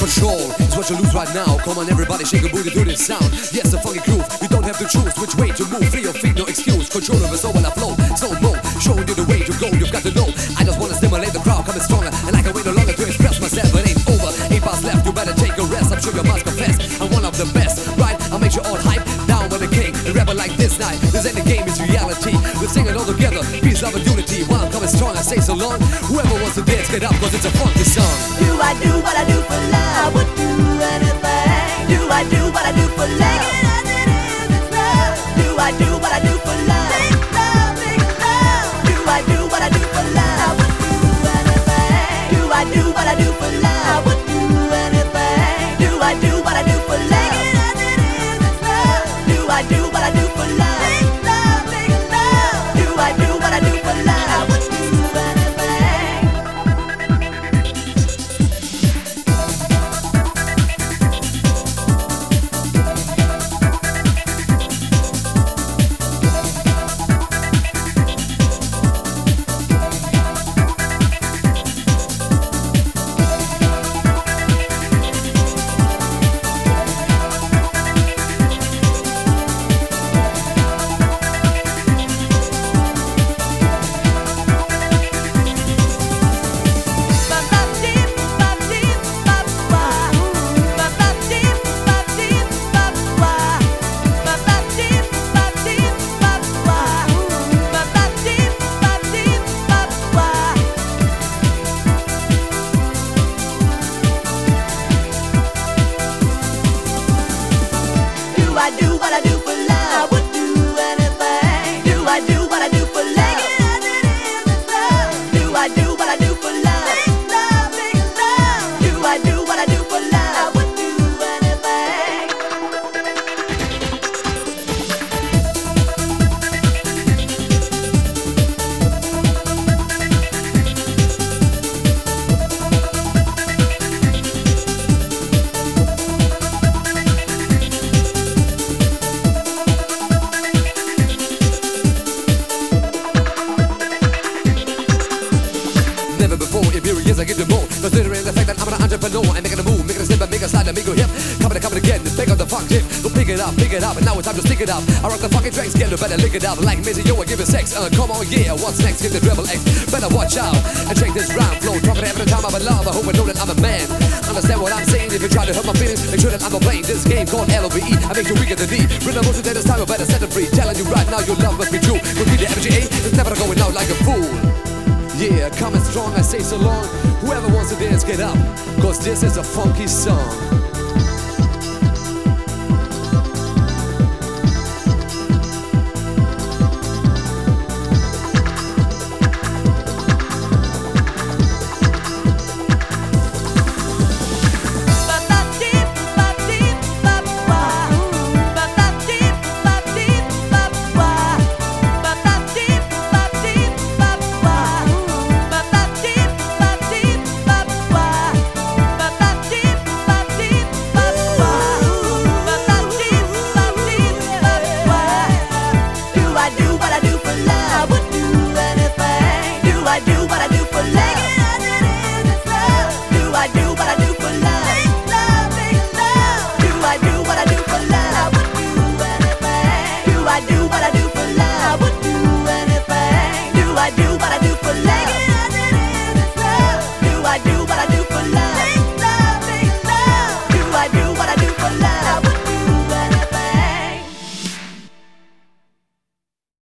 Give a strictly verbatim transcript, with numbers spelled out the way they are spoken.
Control is what you lose right now. Come on everybody, shake a booty to this sound. Yes, a funky groove, you don't have to choose which way to move. Free your feet, no excuse. Control over soul when I flow, slow mo, showing you the way to go. You've got to know, I just wanna stimulate the crowd, coming stronger, and I can wait no longer to express myself. It ain't over, eight bars left, you better take a rest. I'm sure you must confess, I'm one of the best, right? I'll make you all hype, down with the king, and rapper like this night. This ain't a game, it's reality. We're singing all together, peace, love, and unity. While I'm coming strong, I say so long. Whoever wants to dance, get up, cause it's a funky song. Do I do what I do for love? I would do anything. Do I do what I do for love? Take it as it is, it's love. Do I do what I do for love? Make love, make love. Do I do what I do for love? I would do anything. Do I do what I do for love? I would do anything. Do I do what I do for love? Take it as it is, it's love. Do I do what I do for love? Make love, make love. Do I do what I do for love? I would do anything. Do I do what I do for love? I would do anything. Do I do what I do for love? Take it as it is, it's love. Do I do what I do for love? Make love, make love. Do I do what I do for love? I would do anything. Never before, in period years I get the more. Considering the fact that I'm an entrepreneur, I'm making a move, making a step, make a slide, and make a hip. Coming, coming again, pick up the funk shit. So pick it up, pick it up, and now it's time to stick it up. I rock the fucking tracks, get it, better lick it up. Like Missy, yo, I give it sex. Uh, come on, yeah, what's next? Get the treble X. Better watch out and check this round flow. Talking every time I'm in love, I hope I know that I'm a man. Understand what I'm saying? If you try to hurt my feelings, make sure that I'm not playing this game called L O V E. I make you weaker than D. Rhythm motion, this time, I better set it free. Telling you right now, your love must be true. Could be the M G A, it's never going out like a fool. Yeah, coming strong, I say so long. Whoever wants to dance, get up, cause this is a funky song.